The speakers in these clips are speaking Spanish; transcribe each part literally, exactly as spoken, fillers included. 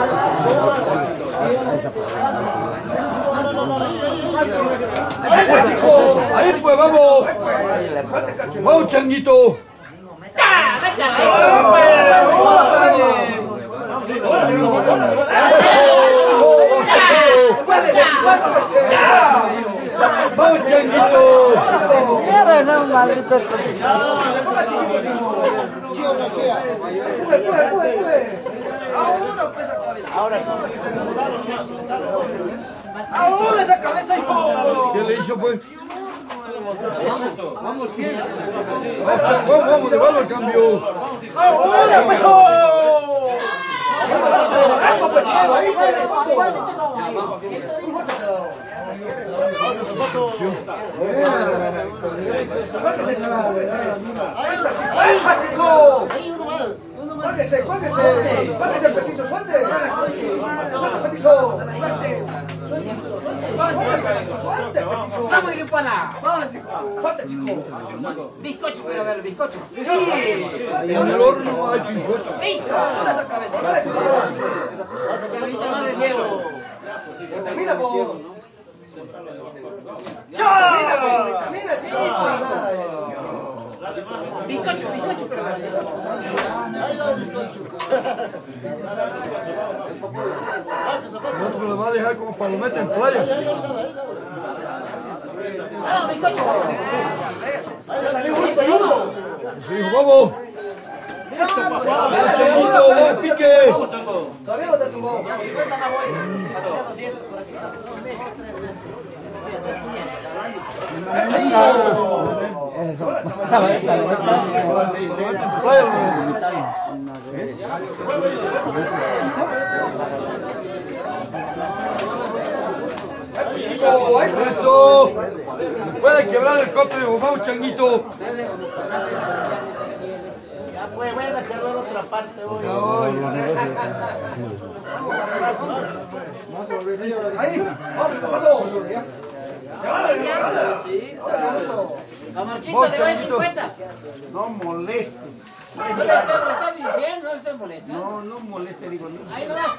Ahí pues, vamos. Vamos, changuito. Vamos, changuito. Eres un maldito. Ahora sí. ¡Ahora esa cabeza, hijo! ¿Qué le hizo, pues? Vamos, vamos, vamos, vamos, devuelvo el cambio. ¡Ahora, hijo! ¡Esa, chico! ¡Cuélguese, cuélguese! ¡Cuélguese el petizo! ¡Suelte! ¡Suelte, petizo! ¡Suelte, petizo! ¡Vamos, Iripana! ¡Suelte, chico! Bizcocho, quiero ver, bizcocho. ¡Sí! En el horno hay bizcocho. ¡Listo! ¡Esa cabeza! ¡Cabecita no de hielo! ¡Mira, po! ¡Chao! ¡Mira, chico! Bizcocho, bizcocho, quiero ver, bizcocho. El otro lo va a dejar como palometa en playa. ¡Vamos, bizcocho! Su hijo, vamos. Vamos, changuito, vamos, pique. Todavía no te tumbó. Esto puede quebrar el copio, vamos, changuito. Ya pues, voy a echarlo en otra parte hoy. Ahí, vamos, tapando. A Marquito le doy cincuenta. No molestes. No le estoy molestando diciendo, no le estoy molestando. No, no moleste, digo. No. Ahí nomás.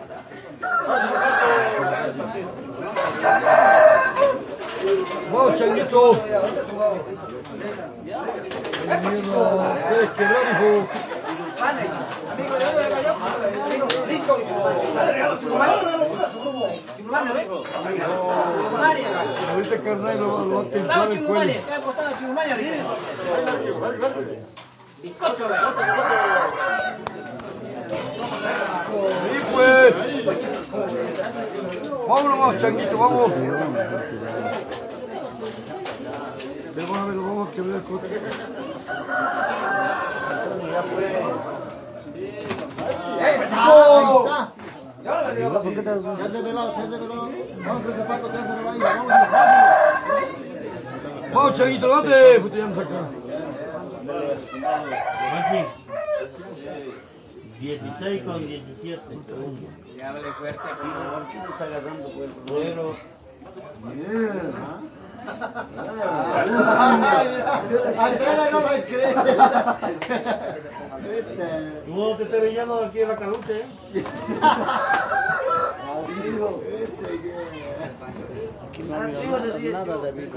Vamos, changuito. Puedes quebrar, hijo. Ahorita carnal lo va a tentar Vamos, el Chingumani, cuello. está apostando a Chingumani ahorita. Bizcocho, Sí, pues. Vámonos, changuito, vamos. Vamos a ver, vamos a quebrar el coche. ¡Eso! Se hace velado, se hace velado. Vamos, creo que Paco te hace velado ahí. Vamos, Vamos, changuito, date. Pues ya nos acá. dieciséis con diecisiete. Ya hable fuerte, por favor. ¿qué estás agarrando, pues? Pero Andrea no me cree. tú no te estés brillando aquí en la caluche, ¿eh? Nada de vida.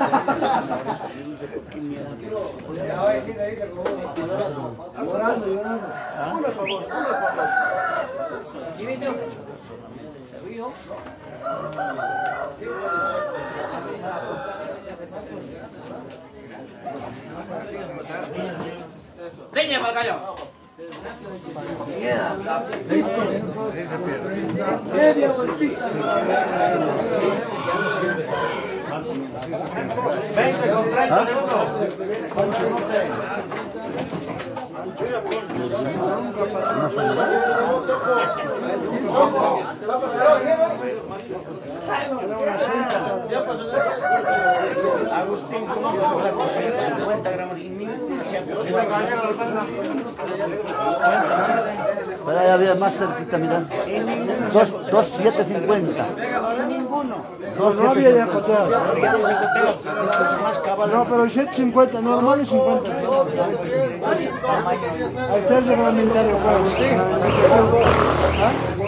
Llorando, llorando. Por favor, por favor. Chivito. Servido. Leña para el gallo. Media vueltita. veinte con treinta minutos. Agustín, ¿cómo vamos a coger cincuenta gramos y ninguna se ha cogido? Pero ya había más cerquita, mira. dos siete cincuenta. Ninguno. dos siete cincuenta. Pero ya no se cotea, más cabal. No, pero siete cincuenta, normal es cincuenta. Ahí está el reglamentario, pues.